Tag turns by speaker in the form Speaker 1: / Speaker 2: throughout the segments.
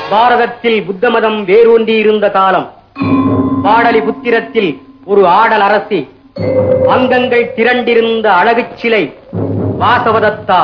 Speaker 1: பாரதத்தில் புத்த மதம் வேரூன்றியிருந்த காலம். பாடலிபுத்திரத்தில் ஒரு ஆடல் அரசி, அங்கங்கள் திரண்டிருந்த அழகு சிலை வாசவதத்தா.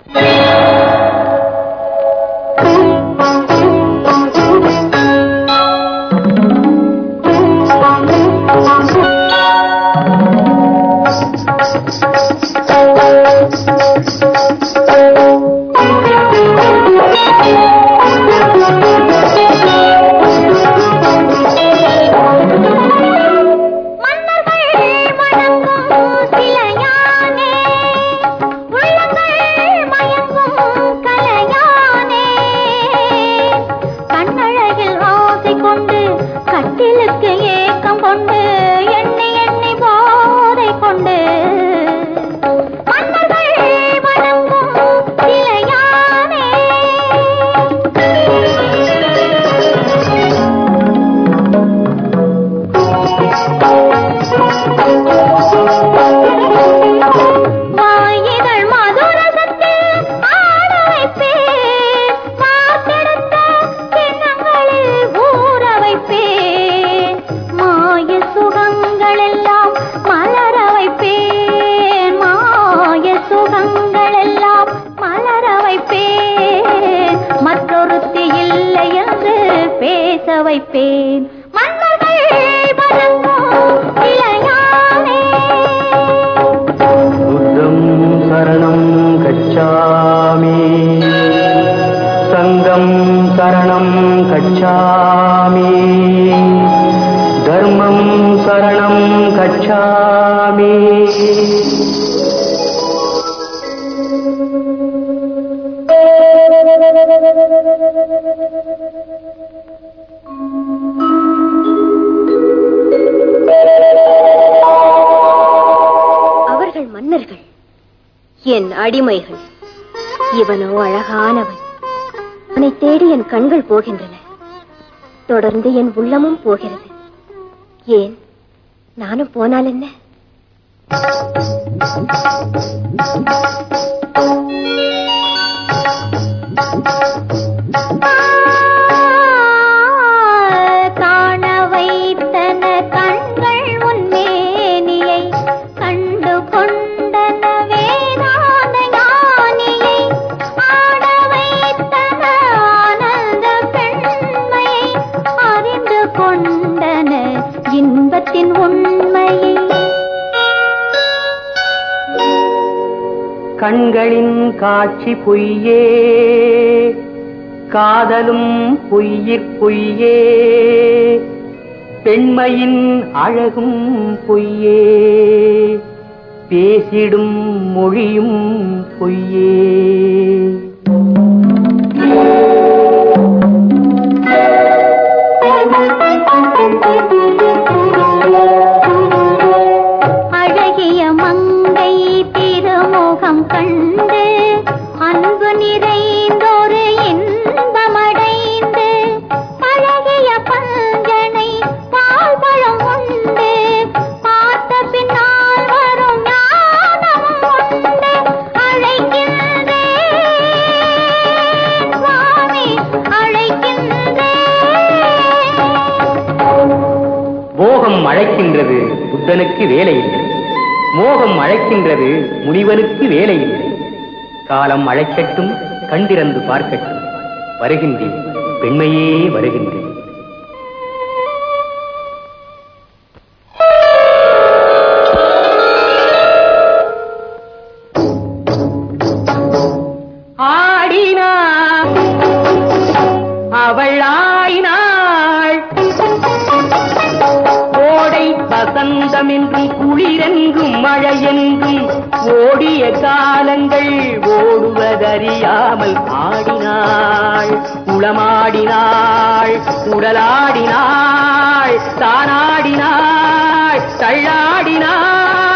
Speaker 2: என் அடிமைகள். இவனோ அழகானவன். அவனை தேடி என் கண்கள் போகின்றன. தொடர்ந்து என் உள்ளமும் போகிறது. ஏன் நானும் போனால் என்ன?
Speaker 1: கண்களின் காட்சி பொய்யே, காதலும் பொய்யிற் பொய்யே, பெண்மையின் அழகும் பொய்யே, பேசிடும் மொழியும் பொய்யே.
Speaker 3: கண்டு அன்பு நிறைந்தொரு இன்பமடைந்து பழகிய பஞ்சனை பால் பழம் உண்டு பார்த்த பின்னால் வரும் ஞானமும் உண்டு. அழைக்கின்றேன் சுவாமி அழைக்கின்றேன்.
Speaker 1: மோகம் அழைக்கின்றது, புத்தனுக்கு வேலை இல்லை. மோகம் அழைக்கின்றது, முனிவனுக்கு வேலை இல்லை. காலம் அழைக்கட்டும், கண்டிரந்து பார்க்கட்டும். வருகின்றேன் பெண்மையே வருகின்றேன். ஆடினாள் அவள் ஆயினாள், ஓடை வசந்தமென்றும் குளிரென்றும் மழையென்றும் ஓடிய காலங்கள் ஓடுவதறியாமல் ஆடினாள். உளமாடினாள், உடலாடினாள், தானாடினாள், தள்ளாடினாள்.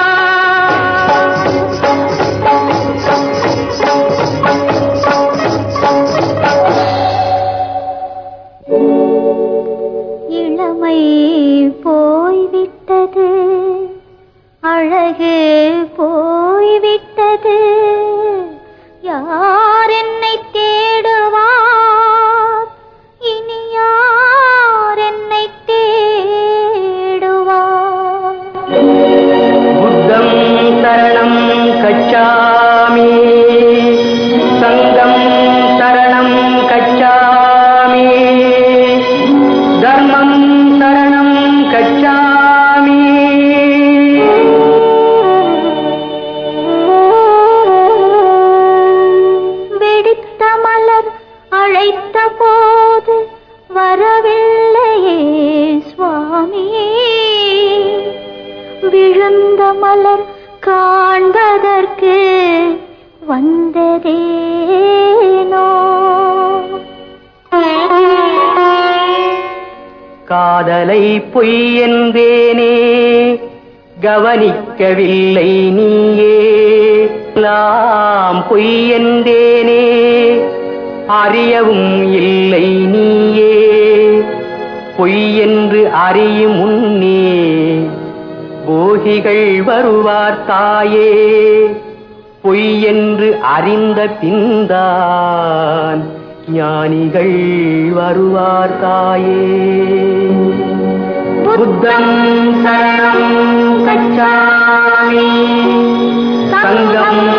Speaker 3: இளமை போய்விட்டது, அழகு போய்விட்டது. யார் என்னை தேடுவார்? அழைத்த போது வரவில்லையே சுவாமி, விழுந்த மலர் காண்பதற்கு வந்ததேனோ.
Speaker 1: காதலை பொய் என்றேனே கவனிக்கவில்லை நீயே, எல்லாம் பொய் என்றேனே அறியவும் இல்லை நீயே. பொய் என்று அறியும் முன்னே போகிகள் வருவார் தாயே, பொய் என்று அறிந்த பின்தான் ஞானிகள் வருவார் தாயே. புத்தம் சரணம் கச்சாமி, சங்கம்